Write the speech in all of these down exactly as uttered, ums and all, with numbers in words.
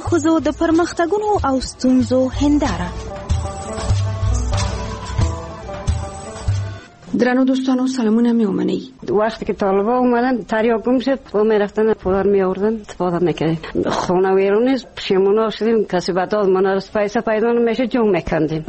ښځو د پرمختګونو او ستونزو هنداره. درنو دوستانو سلامونه می اومنی. وقتی که طالبا اومدن تریاک گم شد و می رفتن پولار می آوردن استفاده میکردیم. خونه ویرون نیست پشیمون شدیم کسی بداد من از پیسه پیدا نمیشه جنگ میکندیم.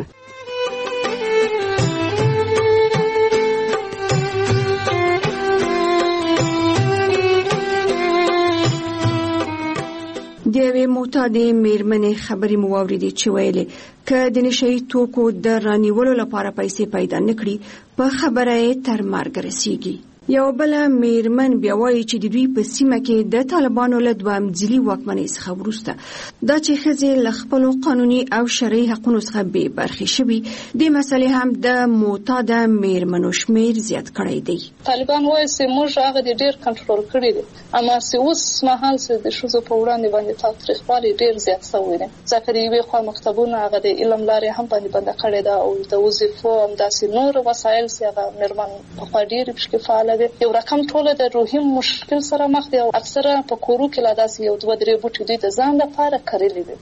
د یوې معتادې میرمنې خبرې مو واورېدې چې ویلې که د نشهیي توکو د رانیولو لپاره پیسې پیدا نه کړي په خبره یې تر مرګ رسیږي. یو بله میرمن بیا وایي چې د دوی په سیمه کې د طالبانو له دوهم ځلي واکمنۍ څخه وروسته دا چې ښځې له خپلو قانوني او شرعي حقونو څخه بې برخې شوي دې مسلې هم د معتاده میرمنو شمېر زیات کړی دی. طالبان وایي چې موږ هغه د ډېر کنټرول کړی دی، اما چې اوس مهال چې د ښځو په وړاندې باندې تاوتریخوالی ډېر زیات شوی دی، ځکه د یوې خوا مکتبونه هغه د علم لارې هم باندې بنده کړې ده او د وظیفو همداسې نور وسایل چې هغه میرمن پخوا ډېرې پکې فعاله دي. یو رقم ټوله د روحي مشکل سره مخ دي او اکثره په کورو کې لا داسې یو دوه درې بوټي دوی د ځان لپاره کرلي دي.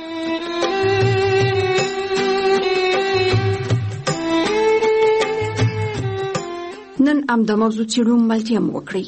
نن همدا موضوع څېړو ملتیا مو وکړئ.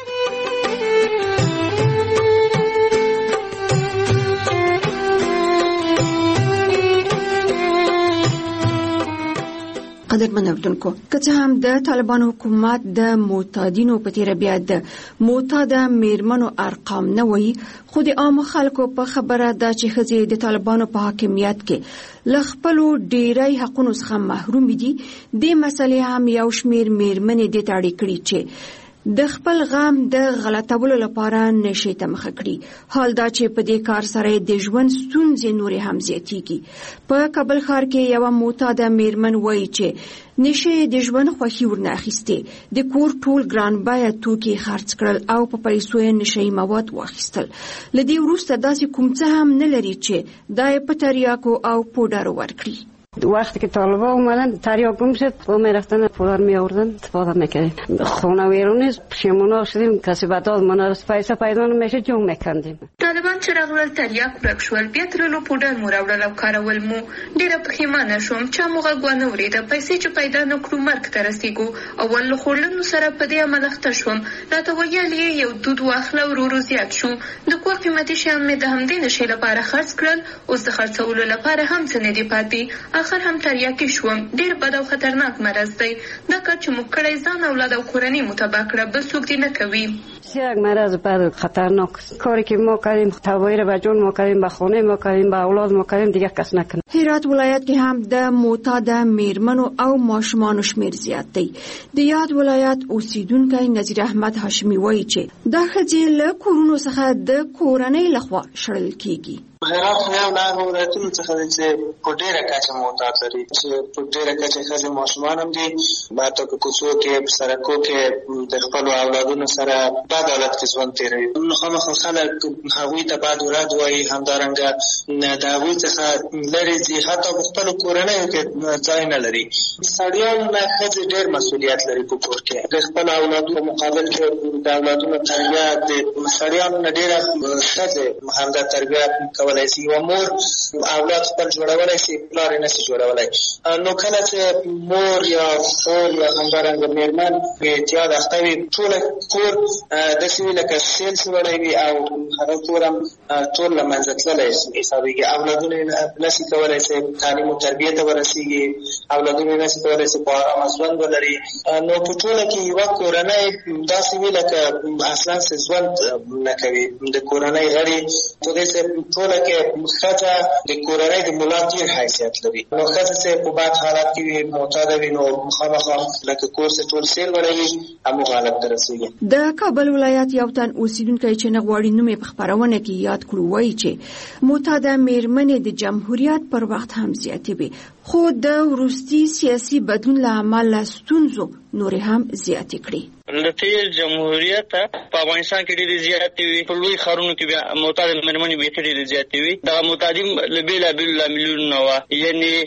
قدرمن اردوونکو که څه هم د طالبانو حکومت د معتادینو په تیره بیا د معتاده میرمنو ارقام نه وایي، خو د عامو خلکو په خبره ده چې ښځې د طالبانو په حاکمیت کې له خپلو ډیری حقونو څخه محروم دي. دې مسلې هم یو شمېر میرمنې دې ته اړ کړي چې د خپل غم د غلطولو لپاره نشي ته مخه کړي. حال دا چې په دې کار سره د ژوند ستونزې نورې هم زیاتېږي. په کابل ښار کې یوه معتاده میرمن وایي چې نشي د ژوند خوښي ورنه اخیستې، د کور ټول ګران بیه توکي خرڅ کړل او په پیسو یې نشهیي مواد واخیستل. له دې وروسته داسې کوم څه هم نه لري چې دا یې په تریاکو او پوډرو ورکړي. وقتی که طالبا اومدن تریاک گم شد و می رفتن پولار می آوردن استفاده میکردیم. خونه ویرون نیست پشیمون شدیم کسی بداد من از پیسه پیدا نمیشه جنگ میکندیم. طالبان چې راغلل تریاک ورک شول، بیا ترلو پوډر مو راوړل او کارول مو. ډېره پښیمانه شوم چا مو غږ ونه اورېده. پیسې چې پیدا نه کړو مرګ ته رسېږو او له خوړلنو سره په دې عمل اخته شوم. راته ویل یې یو دود واخله ورو ورو زیات شو. د کور قیمتي شیان مې د همدې نشې لپاره خرڅ کړل، اوس د خرڅولو لپاره هم څه نه دي پاتې. آخر هم تریاکي شوم. ډېر بد او خطرناک مرض دی. دا کار چې موږ کړی ځان اولاد او کورنۍ مو تباه کړه، بل څوک دې نه کوي. یک مرض بد خطرناک کاری که ما کردیم تباهی به جون ما کردیم، به خانه ما کردیم، به اولاد ما کردیم، دیگه کس نکنه. هرات ولایت کې هم د معتاده میرمنو او ماشومانو شمېر زیات دی. د یاد ولایت اوسیدونکی نذیر احمد هاشمي وایي چې دا ښځې له کورونو څخه د کورنۍ لخوا شړل کیږي. هرات یو له هغو ولایتونو څخه دی چې په ډېره کچه معتاد لري، چې په ډېره کچه ښځې ماشومان هم دي، حتی په کوڅو کې په سړکو کې د خپلو اولادونو سره بد حالت کې ژوند تېروي. خامخا خلک هغوی ته بد ورد وایي، همدارنګه د هغوی څخه لرې ځي، حتی په خپلو کورنیو کې ځای نه لري. سړیانو نه ښځې ډېر مسؤلیت لري په کور کې. د خپلو اولادو په مقابل کې د اولادونو تربیه د سړیانو نه ډېره ښځې همدا تربیه کولی شي. یوه مور اولاد خپل جوړولی شي، پلار یې نشي جوړولی. نو کله چې مور یا خور یا همدارنګه میرمن بې احتیاط اخته وي، ټوله کور داسې وي لکه سیل شولی وي او هغه کور هم ټول له منځه تللی حسابېږي. اولادونه یې نشي کولی چې تعلیم و تربیې ته ورسېږي، اولادونه یې نشي کولی چې په ارامه ژوند ولري. نو په ټوله کې یوه کورنۍ داسې وي لکه اصلا چې ژوند نه کوي. د کورنۍ غړي پوهېږي چې ټوله کې ښځه د کورنۍ د ملا تیر حیثیت لري. نو ښځه چې په بد حالت کې وي، معتاده وي، نو مخامخا لکه کور چې ټول سیل وړوي همغه حالت ته رسېږي. د کابل ولایت یو تن اوسیدونکی چې نه غواړي نوم یې په خپرونه کې یاد کړو وایي چې معتاده میرمنې د جمهوریت پر وخت هم زیاتې وي، خو د وروستي سیاسي بدلون له امله ستونزو نورې هم زیاتې کړي. د تیر جمهوریت په افغانستان کې ډېرې زیاتې وي. په لوی ښارونو کې بیا معتاده مېرمنې بیخي ډېرې زیاتې وي. دغه معتادي له بېلابېلو لاملونو نه وه، یعنې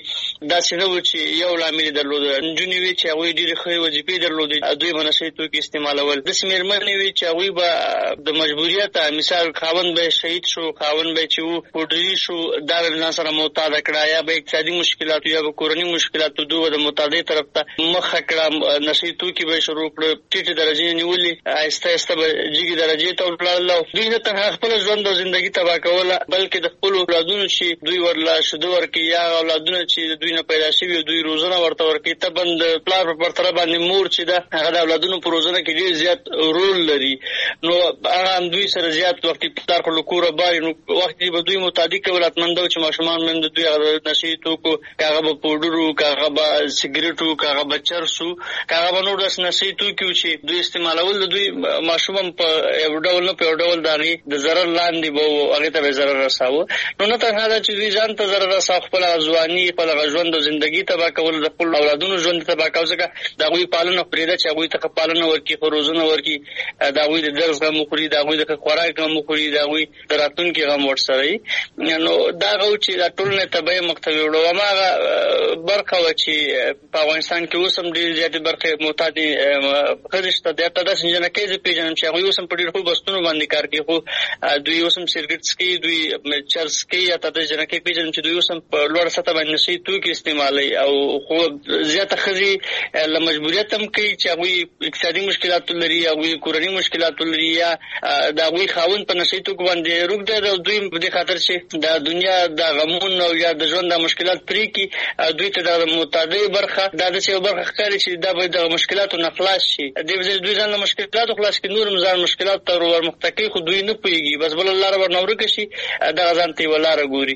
داسې نه و چې یو لامل درلود. نجونې وي چې هغوی ډېرې ښې وظیفې درلودې، دوی به نشه یي توکي استعمالول. داسې مېرمنې وي چې هغوی به د مجبوریت مثال خاوند به شهید شو، خاوند به چې و پوډري شو، دا به ځان سره معتاده کړه، یا به اقتصادي مشکلاتو یا به کورني مشکلاتو دوی به د معتادۍ طرف ته مخه کړه، نشه یي توکي به یې شروع کړه، ټیټې درجې نیولې، آهسته آهسته به جګې درجې ته ولاړل. دوی نه تنها خپله ژوند او زندګي تباه کوله، بلکې د خپلو اولادونو چې دوی ورله شیدو ورکوي یا اولادونه چې دوی نه پیدا شوي دوی روزنه ورته ورکوي، طبعا د پلار په پرتله باندې مور چې ده هغه د اولادونو په روزنه کې ډېر زیات رول لري. نو هغه هم دوی سره زیات وخت پلار خو له کوره باري، نو وخت به دوی متعدي کول حتمن ده چې ماشومان مند دوی هغه نشه یي توکو، که هغه به پوډرو، که هغه به سګرېټو، که هغه به چرسو، که هغه به نور داسې نشه یي توکي و چې دوی استعمالول، د دوی ماشوم هم په یو ډول نه په یو ډول د هغې د ضرر لاندې به و، هغې ته به یې ضرر رساوه. نو نه تنها ده چې دوی ځان ته ضرر رساوه، خپل هغه ځواني، خپل هغه ژوند او زندګي تباه کول، د خپل اولادونو ژوند تباه کول، ځکه د هغوی پالنه پرېږده چې هغوی ته ښه پالنه ورکړي، ښه روزنه ورکړي، د هغوی د درس غم وخوري، د هغوی د ښه خوراک غم وخوري، د هغوی د راتلونکي غم ورسره وي. نو دا هغه و چې دا ټولنې تباهي مخته وړو. هماغه برخه وه چې په افغانستان کې اوس هم ډېرې زیاتې برخې معتادې ښځې شته. حتی داسې جنکۍ زه پېژنم چې هغوی اوس هم په ډېرو ښو بستونو باندې کار کوي، خو دوی اوس هم سګرېټ څکوي، دوی چرس کوي. حتی داسې جنکۍ پېژنم چې دوی اوس هم په لوړه سطح باندې نشه یي توکي استعمالوي، او خو زیاته ښځې له مجبوریت هم کوي چې هغوی اقتصادي مشکلاتو لري، هغوی کورني مشکلاتو لري، یا د هغوی خاوند په نشه یي توکو باندې روږ دی، او دوی په دې خاطر چې د دنیا د غمونو او یا د ژوند د مشکلات پرې کړي، دوی ته د معتادۍ برخه دا داسې یو برخه ښکاري چې دا به د مشکلاتو نه خلاص شي. دې وجې دوی ځان له مشکلاتو خلاص کړي، نور هم ځان مشکلاتو ته ورمخته کوي، خو دوی نه پوهېږي، بس بله لاره ورنه ورکه شي، دغه ځان ته یوه لاره ګوري.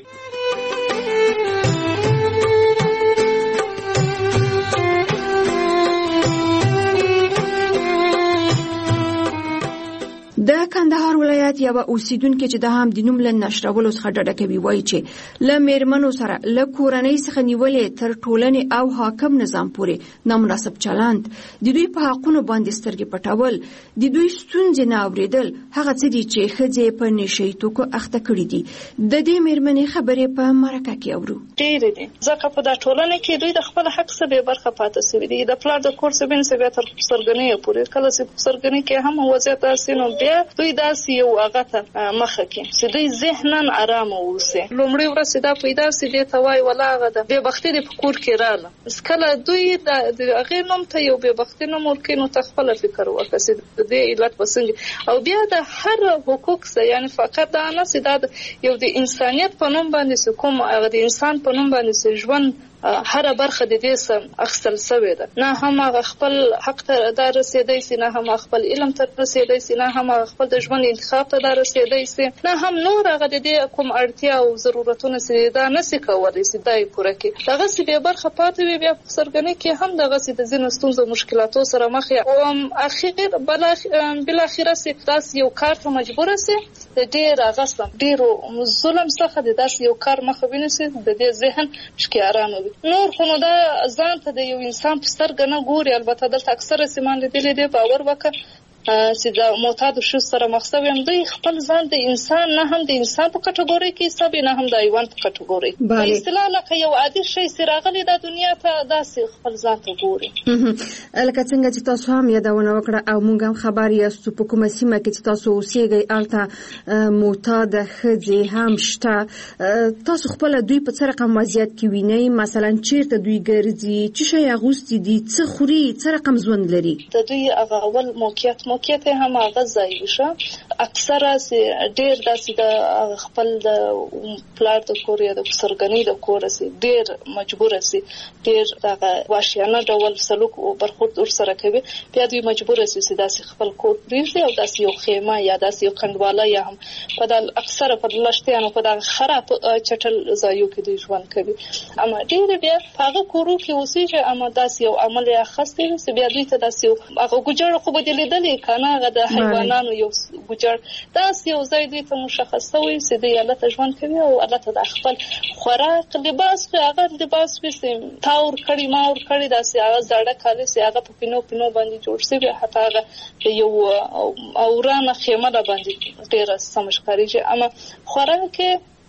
د کندهار ولایت یو اوسیدونکو چې د هم د نوم له نشرولو څخه ډډه کوي وایي چې له میرمنو سره له کورنۍ څخه نیولې تر ټولنې او حاکم نظام پورې نامناسب چلند، د دوی په حقونو باندې سترګې پټول، د دوی ستونزې نه اورېدل هغه څه دي چې ښځې په نشه یي توکو اخته کړي دي. د دې میرمنې خبرې په مرکه کې اورو. ډېرې دي، ځکه په دا ټولنه کې دوی د خپل حق څخه بې برخه پاتې شوي دي. د پلار د کور څخه بې بیا تر سرګنۍ پورې، کله چې سرګنۍ کې هم وضعیت داسې نو بیا دوی داسې یو هغه ته مخه کې چې دوی ذهناً ارامه اوسي. لومړۍ ورځ دا پیدا سي دې ته وایي ولا هغه د بېبختي دې په کور کې راله، کله دوی د هغې نوم ته یو بېبختي نوم ورکوي، نو ته خپله فکر وکړه چې د دې علت به څنګه. او بیا د هر حقوق څه، یعنې فقط دا نه چې دا یو د انسانیت په نوم باندې چې کوم هغه د انسان په نوم باندې چې ژوند هر برخه د دې سم اخستل شوې ده، نه هم هغه خپل حق ته دا رسېدی سي، نه هم خپل علم ته رسېدی سي، نه هم خپل د ژوند انتخاب ته دا رسېدی سي، نه هم نور هغه د دې کوم اړتیا او ضرورتونه چې دا نسي کولی چې دا یې پوره کړي. دغسې بې برخه پاتې وي. بیا په سرګنۍ کې هم دغسې د ځینو ستونزو مشکلاتو سره مخ یې او اخر بالاخره سي داسې یو کار ته مجبوره سي، د ډېر هغه سم ډېرو ظلم څخه د داسې یو کار مخه ونیسي، د دې ذهن شکې ارامه وي. نور خو نو دا ځان ته د یو انسان په سترګه نه ګوري. البته دلته اکثره سیمان لیدلي دي، باور وکړه چې د معتادو ښځو سره مخ شوي هم دوی خپل ځان د انسان نه هم د انسان په کټګورۍ کې حسابي، نه هم د حیوان په کټګورۍ. په اصطلاح لکه یو عادي شی چې راغلی دا دنیا ته داسې خپل ځان ته ګوري. لکه څنګه چې تاسو هم یادونه وکړه او موږ هم خبر یاستو په کومه سیمه کې چې تاسو اوسېږئ هلته معتاده ښځې هم شته. تاسو خپله دوی په څه رقم وضعیت کې وینئ؟ مثلا چیرته دوی ګرځي، څه شی اغوستي دي، څه خوري، څه رقم ژوند لري؟ د دوی هغه اول موقعیت موقعیت هم هغه ځای وشه، اکثره ډېر داسې د خپل د پلار د کور یا د سرګنۍ د کور سي ډېر مجبوره سي، ډېر دغه وحشیانه ډول سلوک او برخورد ورسره کوي. بیا دوی مجبوره سي چې داسې خپل کور پرېږدي او داسې یو خیمه یا داسې یو کنډواله یا هم په د اکثره په لښتیانو په دغه خراب چټل ځایو کې دوی ژوند کوي. اما ډېر بیا په هغه کورو کې اوسېږي، اما داسې یو عمل یې اخیستی وي چې بیا دوی ته داسې یو هغه ګوجړ خو به دې لیدلې که نه، هغه د حیوانانو یو ګوجړ داسې یو ځای دوی ته مشخص شوی چې دوی هلته ژوند کوي او هلته د خپل خوراک لباس هغه لباس وي چې تاور کړي ماور کړي، داسې هغه زاړه کالي چې هغه په پینو پینو باندې جوړ شوي، حتی هغه یو اورانه خیمه ده باندې ډېره سمه ښکارېږي. اما خوراک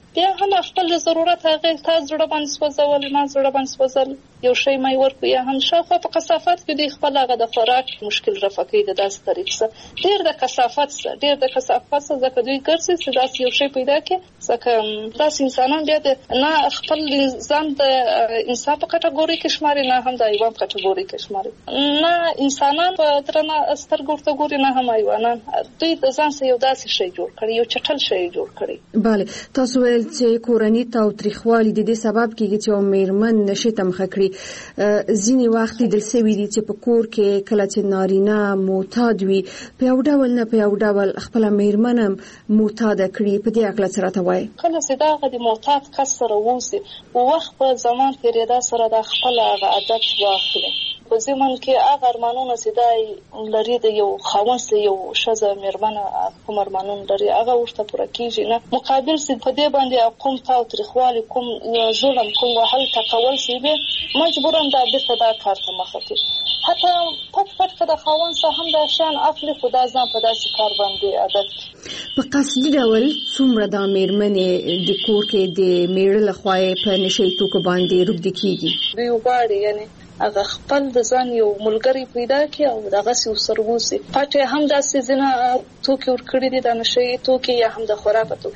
بیا هم خپل ضرورت هغه تا زړه باندې سوځول نه زړه باندې سوځل یو شی مې ورکو یا هم شاوخوا په کثافت کې د خپل هغه د خوراک مشکل رفع کوي د داس طریقه ډیر د کثافت سره ډیر د کثافت سره ځکه دوی ګرځي چې داس یو شی پیدا کړي ځکه داس انسانان بیا د نه خپل ځان د انسان په کټګوري کې شماري نه هم د حیوان په کټګوري کې شماري نه انسانان په درنه سترګو ورته ګوري نه هم حیوانان دوی د ځان سره یو داسې شی جوړ کړي یو چټل شی جوړ کړي. بله تاسو ویل چې کورنۍ تاوتریخوالي د دې سبب کېږي چې میرمن نشي تمخه کړي ځینې وخت د سوي دي چې په کور کې کله چې نارینه معتاد وي په یو ډول نه په یو ډول خپل میرمن معتاد کړي په دې اړه څه راته وایي؟ کله چې دا د معتاد کس سره ووسي وخت په زمان کې ردا سره د خپل عادت واخلي په زمون کې هغه ارمانونه چې دای لري د یو خاوند سره یو شزه میرمن کوم ارمانونه لري هغه ورته پوره کیږي نه مقابل سي په دې باندې کوم تاوتریخوالي کوم ظلم کوم وهل تکول سي به مجبورم دا بیرته دا کار ته مخه کوي حتی پټ پټ کده خاوند سره هم دا شان اخلي خدا ځان په داسې کار باندې عادت په قصدي ډول څومره د میرمنې د کور کې د میړه لخوا په نشي توکو باندې روږدي کیږي دوی وغواړي یعنی هغه خپل د ځان یو ملګری پیدا کړي او دغه سي وسروسي پټه هم د سيزنه توکي ور کړی دي د نشي توکي یا هم د خوراک تو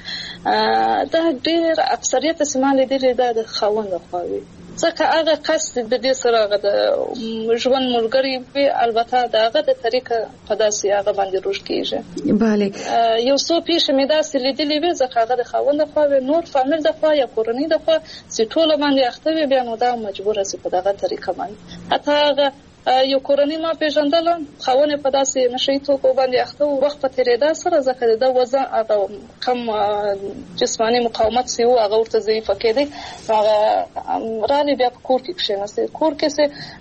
دا ډېر اکثریت سیمال دي د خاوند خووي ځکه هغه کس د دې سره د ژوند ملګری به البته دغه د طریقه په داسې هغه باندې روش کیږي. bale یو څو پیښه مې داسې لیدلې وي ځکه هغه د خاوند خو نور فامیل د خو یا کورنۍ د خو چې ټول باندې اخته وي بیا نو دا مجبور سي په دغه طریقه باندې حتی هغه یو کورنۍ ما پیژندل خاوند په داسې نشي توکو باندې اخته وخت په تیریدا سره ځکه د وزن هغه کم جسمانی مقاومت سی او هغه ورته ضعیف کېدی هغه رالي بیا په کور کې کښیناسته کور کې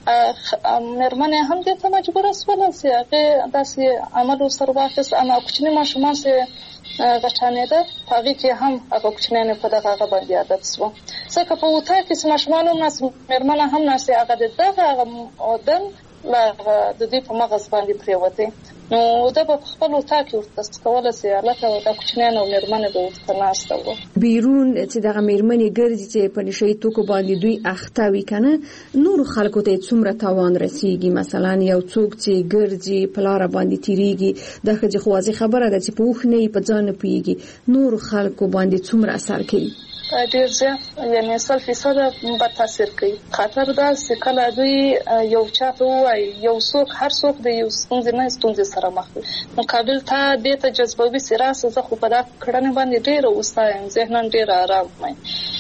سه مرمنه هم د ته مجبور اسوله سي هغه داسې عمل سره واخص اما کوچنی ماشومان سه غټانه ده هغه کې هم هغه کوچنی په دغه باندې عادت سو ځکه په وتا کې سمشمانو ناس مرمنه هم ناس هغه دغه اودن لا د دې په مغز باندې پریوته نو دا په خپل وتا کې ورته کوله سي البته د کوچنی نو مرمنه به ورته ناشته وو بیرون چې دغه مرمنې ګرځي چې په نشي توکو باندې دوی اخته وي کنه نور خلکو ته څومره تاوان رسیږي مثلا یو څوک چې ګرځي په لار باندې تیریږي دغه چې خوازي خبره ده چې په وخت نه په ځان پیږي نور خلکو باندې څومره اثر کوي ډیر زیات یعنی سل فیصد به تاثیر کوي خاطر دا چې کله دوی یو چاته وای یو څوک هر څوک د یو ستونزې نه ستونزې سره مخ وي مقابل ته د تجربوي سراسه زه خو په دا کړنې باندې ډیر اوسایم ذهنن ډیر آرام وای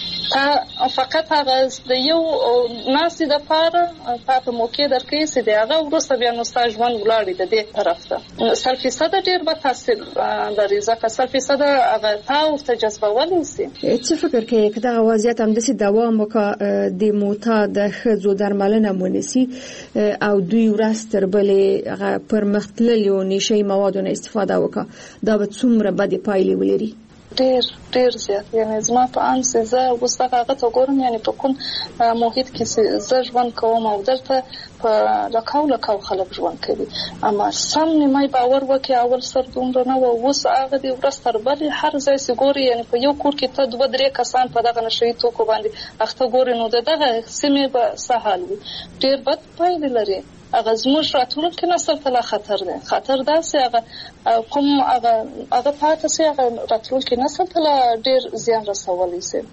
تا فقط هغه د یو ناسي د پاره په موقع درکې سي دغه ورسره بیا نو ستاسو ژوند ولاړی د دې طرف ته سل فیصد ډیر به تاثیر لري ځکه سل فیصد هغه تاسو ته جذبول سي څه فکر کوي چې دا وضعیت هم د دوام وکړي د معتاد خزو درملنه مونسي او دوی ورستر بلې هغه پرمختللي او نشي موادو نه استفاده وکړي دا به څومره بده پایلې ولري ډیر ډیر زیات یعنی زما په ان سه زه وسته هغه ته ګورم یعنی په کوم محیط کې زه ژوند کوم او دلته په لکاو لکاو خلک ژوند کوي اما سم نیمه باور وکي اول سر دومره نه و وس هغه دی ورستر بلې هر ځای سي ګوري یعنی په یو کور کې ته دوه درې کسان په دغه نشي توکو باندې اخته ګوري نو دغه سیمه به سهال وي ډیر بد پایلې لري هغه زموږ راتلونکي نسل ته خطر دی خطر دا سي هغه کوم هغه هغه پاتې سي هغه راتلونکي نسل ته ډیر زیان رسولي سي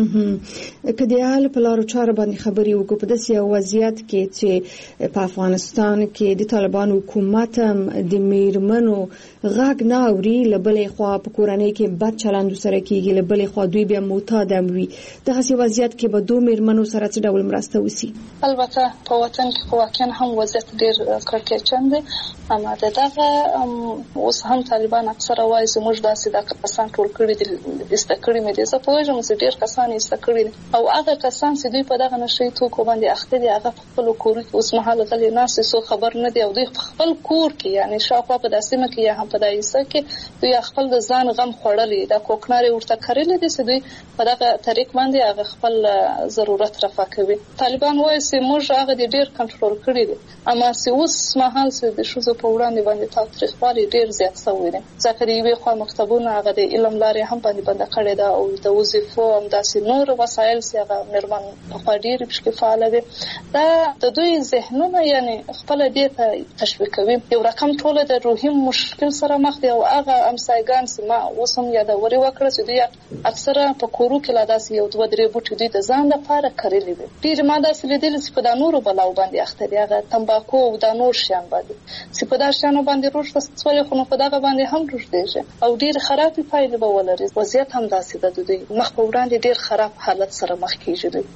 کدی حال په لارو چارو باندې خبري وکړو په داسې وضعیت کې چې په افغانستان کې د طالبان حکومت د میرمنو غږ نه اوري لبلې خوا په کورنۍ کې بد چلند سره کیږي لبلې خوا دوی بیا معتاد وي دغه وضعیت کې به دوه میرمنو سره څه ډول مرسته وسی البته په وطن کې واقعا هم وضعیت ډیر کړکېچن دی اما دغه اوس هم طالبان اکثره وایي زموږ داسې د کسان ټول کړي دي استکړي مې دي زه په وایم چې ډیر کسان کسان ایسته کړي او هغه کسان چې دوی په دغه نشي توکو باندې اخته دي هغه خپل کور کې اوس مهال غلي ناس سو خبر نه دی او دوی خپل کور کې یعنی شاوخوا په داسمه کې یا هم په دایسه کې دوی خپل د ځان غم خوړلې دا کوکناري ورته کړلې دي چې دوی په دغه طریق باندې هغه خپل ضرورت رفع کوي. طالبان وایي چې موږ هغه ډیر کنټرول کړی دي اما چې اوس مهال چې د شوزو په وړاندې باندې تاریخوالي ډیر زیات شوی دی. ځکه یوې خوا مکتبونه هغه د علم لارې هم باندې بند کړي دا او د وظیفو هم داسې نور وسایل چې هغه مرمن په ډیر بشکې فعال دي. دا د دوی ذهنونه یعنی خپل دې ته تشویقوي. یو رقم ټول د روحي مشکل سره مخ دي او هغه امسایګان چې ما وسم یاد وري وکړه چې دوی اکثره په کورو کې لا داسې یو دوه درې بوټي دوی د ځان لپاره کړلې دي. ډیر ما داسې لیدل چې په دا نورو بلاو باندې اخته دي هغه تمباکو او دا نور شیان باندې چې په دا شیانو باندې روش تسول خو په دغه باندې هم روش دي او ډیر خراب پایله به ولري. وضعیت هم داسې ده د دوی مخ په وړاندې ډیر خراب حالت سره مخ کیږي.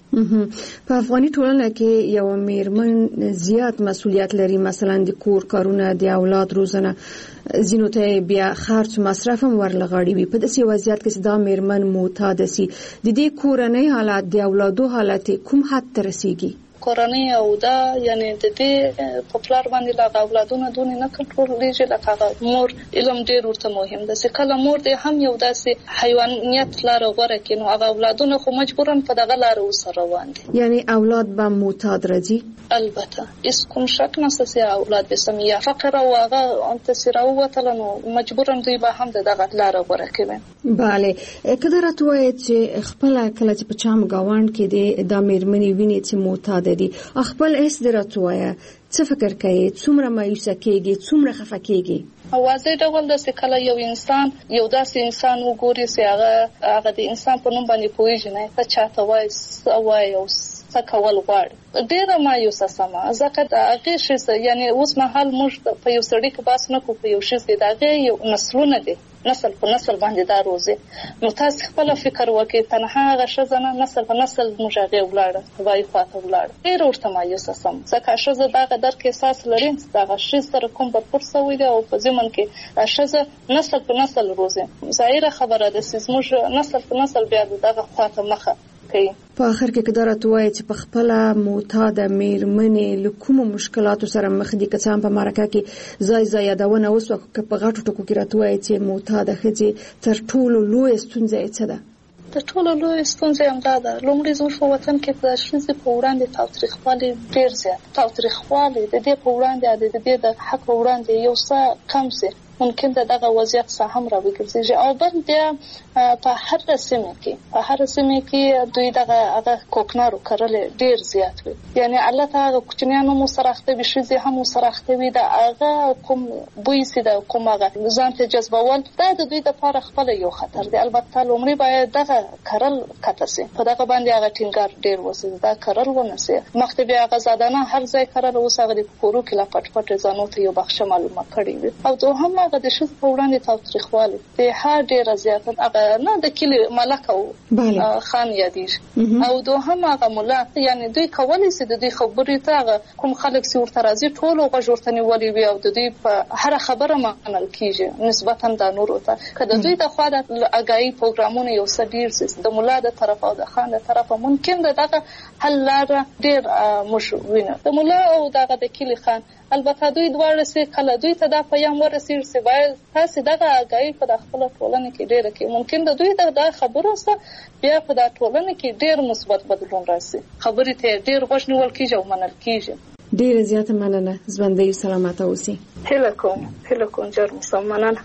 په افغاني ټولنه کې یو میرمن زیات مسؤلیت لري، مثلا د کور کارونه، د اولاد روزنه، زینو ته بیا خرج مصرف هم ورلغاړي وي. په داسې وضعیت کې چې دا میرمن معتاد سي د دې کورنۍ حالت د اولادو حالت کوم حد ته رسیږي؟ کورنۍ او دا یعنی د دې پپلار باندې لا اولادونه دونه نه کنټرولېږي لکه مور علم ډیر ورته مهم ده. چې کله مور دې هم یو داسې حیوانیت لار غوړه کینو هغه اولادونه خو مجبورن په دغه لار وسره روان دي. یعنی اولاد به معتاد راځي؟ البته اس کوم شک نشته چې اولاد به سمیا فقر او هغه انت سره وتلنو مجبورن دوی به هم دغه لار غوړه کوي. bale کله راټوي چې خپل کله چې په چام گاوند کې د میرمنې ویني چې معتاد دي خپل اس دراتویا څه فکر کوي؟ څومره مایوسه کېږي؟ څومره خفه کېږي؟ اوازې ډول د سکله یو انسان یو داسې انسان وګوري چې هغه هغه د انسان په نوم باندې پوهیږي نه څه چاته وایي سوای او څه کول غواړي ډیره مایوسه سما. ځکه د هغه شي یعنی اوس مهال موږ په یو سړی کې باس نه کوو په یو شي د هغه یو نسلونه دي نسل په نسل باندې دا روزي. نو تاسو خپل فکر وکړئ تنها هغه شزنه نسل په نسل مجاغه ولاړه وای خاطر ولاړه ډیر ورته مایوسه سم. ځکه شزه دغه درک احساس لري دغه شي سره کوم په فرصه وي او په ځمن کې شزه نسل په نسل روزي. ظاهره خبره ده چې موږ نسل په نسل بیا دغه خاطر مخه کوي. په اخر کې کدار توای چې په خپل معتاد میرمنې له کوم مشکلاتو سره مخ دي که څنګه په مرکه کې ځای ځای یادونه وسو که په غټو ټکو کې راتوای چې معتاد خځې تر ټولو لوی ستونزه څه ده؟ د ټولو لوی ستونزه هم دا ده لومړی زموږ په وطن کې د ښځې په وړاندې تاوتریخوالی ډیر زیات تاوتریخوالی د دې په وړاندې د دې د حق په وړاندې یو څه کم سي ممکن دا دغه وضعیت سه هم راوګرځي او بل بیا په هر سیمه کې په هر سیمه کې دوی دغه هغه کوکنارو کړل ډیر زیات وي. یعنی الله تعالی کوچنیانو مو سره وي شي هم سره وي دا هغه کوم بوی سي دا کوم هغه ځان ته جذبول دا د دوی لپاره خپل یو خطر دی. البته لومړی باید دغه کړل کتاسي په دغه باندې هغه ټینګار ډیر وسي دا کړل ونسي مخته بیا هغه زادانه هر ځای کړل اوس هغه د کورو کې لا پټ پټ ځانو ته یو بخښه معلومه کړی وي او دوهم هغه د شذ په وړاندې تاوتریخوالی د هر ډیر زیات هغه نه د کلی ملک او خان یادیږي او دوهم هغه مولا یعنی دوی کولی سي د دې خبرې ته کوم خلک سي ورته راځي ټول او غوښتنې ولي وي او د دې په هر خبره منل کیږي نسبتا د نورو ته کله دوی د خوا د اګای پروګرامونه یو څه ډیر سي د مولا د طرف او د خان د طرف ممکن دغه حل لار ډیر مشوینه د مولا او دغه د کلی خان البته دوی دواړه سي کله دوی ته دا پیغام ورسیر سي باید تاسو دغه اګای په خپل ټولنه کې ډیر کې ممکن د دوی دغه خبرو سره بیا په د ټولنه کې ډیر مثبت بدلون راسي خبرې ته ډیر غوښ نیول کیږي او منل کیږي. ډیر زیات مننه ژوندۍ سلامت اوسئ. هله کوم هله کوم جوړ مسلمانانه.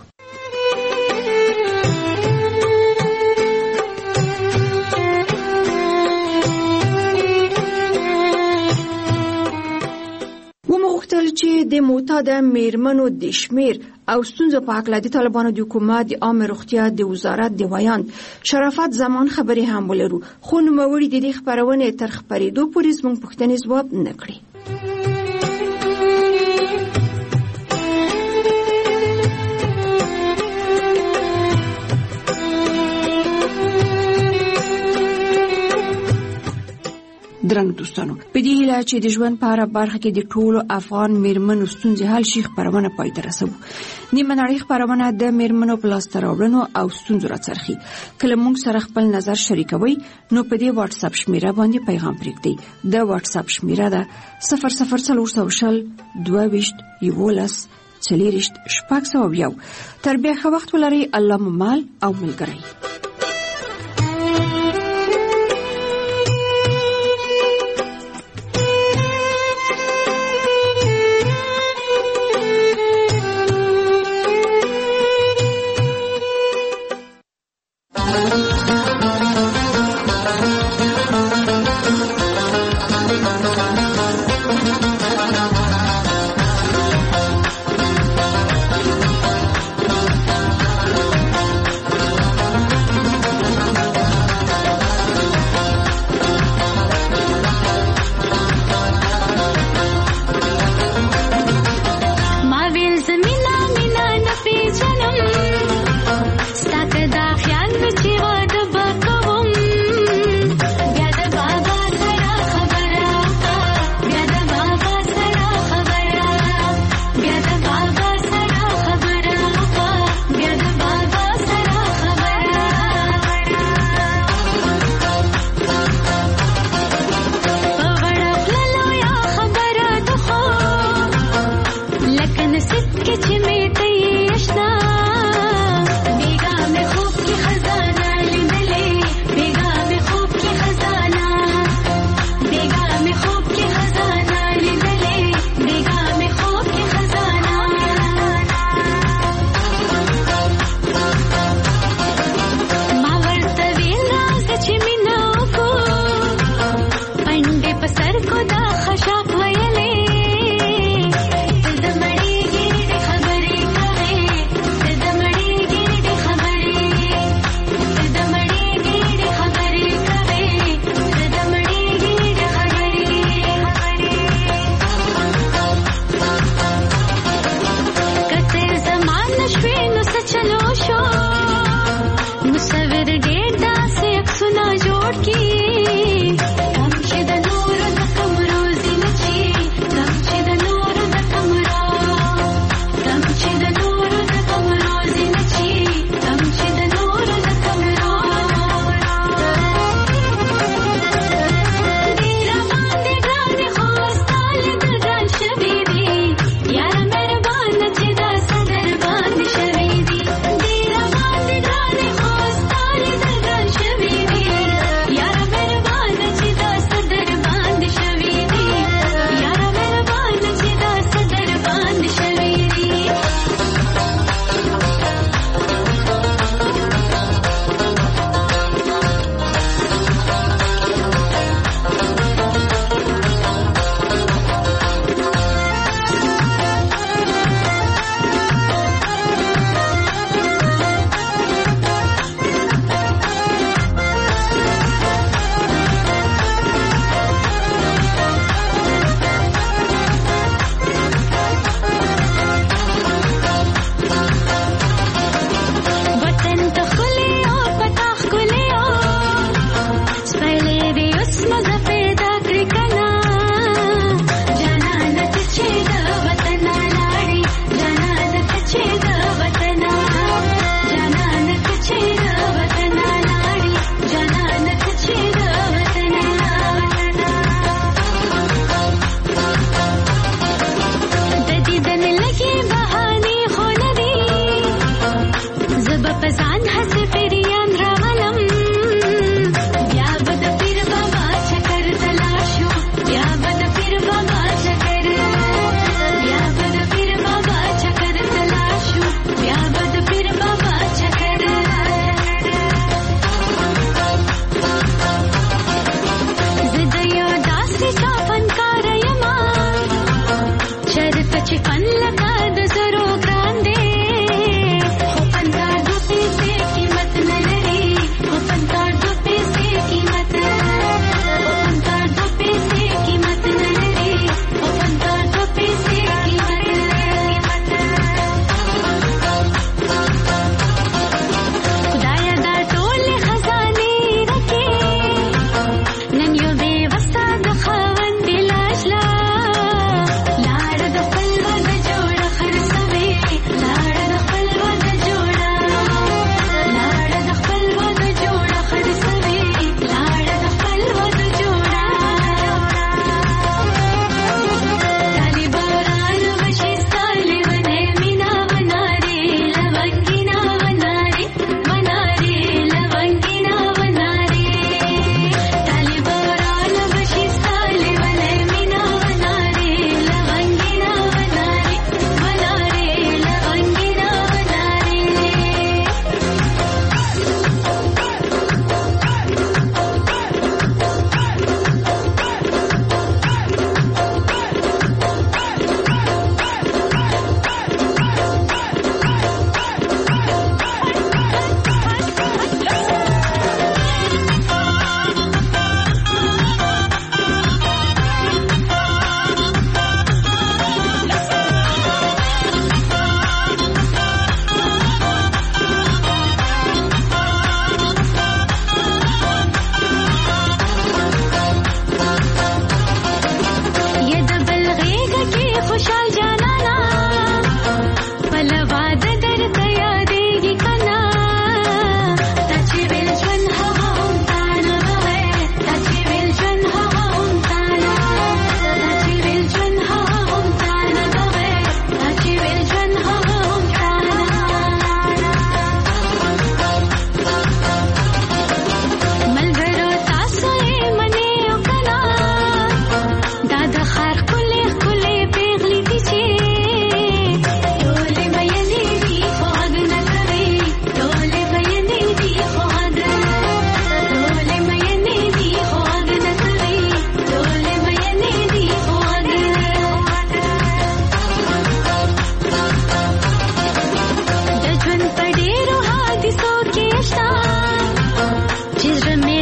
چې د معتاد میرمنو د شمیر او ستونزو په اړه د طالبانو د حکومت د عامه روغتیا د وزارت د ویاند شرافت زمان خبرې هم ولرو خو نوموړي د دې خبرونه تر خبرېدو پورې زموږ پوښتنې ځواب نه کړي. درنګ دوستانو په دې هیله چې د ژوند په هره برخه کې د ټولو افغان میرمنو ستونزې حل شي خبرونه پای ته رسوو. نیمه نړۍ خبرونه د میرمنو په لاسته راوړنو او ستونزو راڅرخي. کله موږ سره خپل نظر شریکوي نو په دې واتس اپ شمیره باندې پیغام پرېږدئ. د واتس اپ شمیره ده صفر صفر څلور سوه شل دوه ویشت یولس څلېرویشت شپږ سوه یو. تر بیا ښه وخت ولرئ. الله مو مال او ملګری.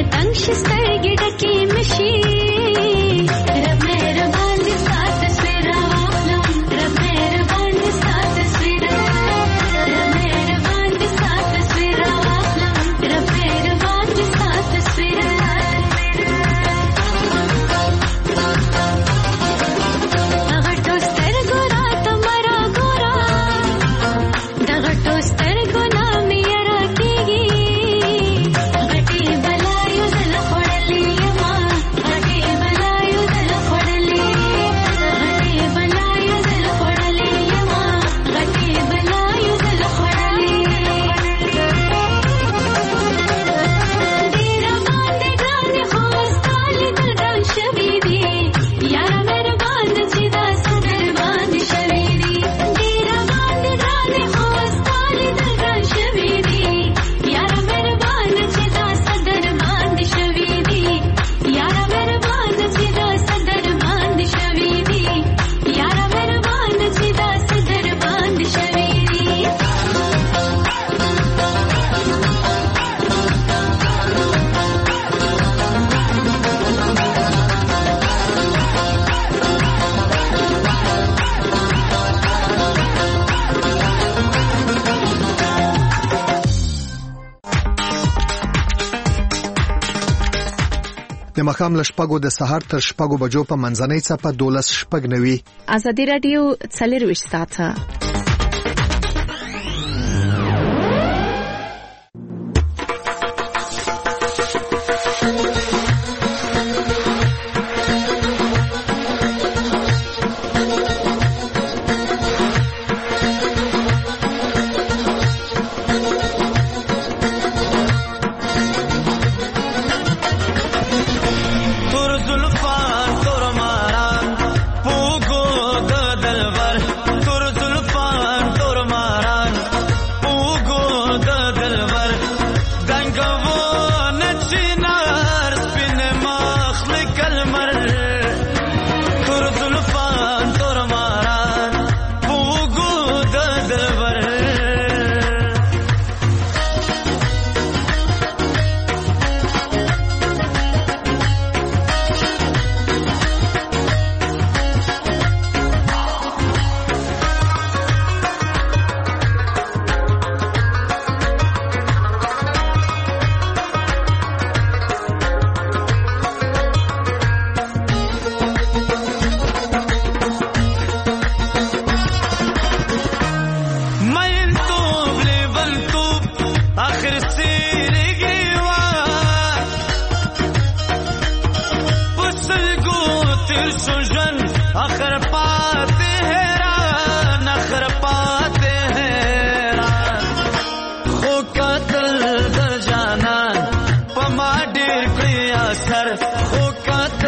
د مخام لشپګو د سهار تر شپګو بجو په منځنۍ څپه دولس شپګ نوي. ازادي رادیو څلرویش ساعته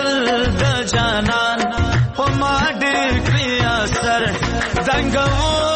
Dango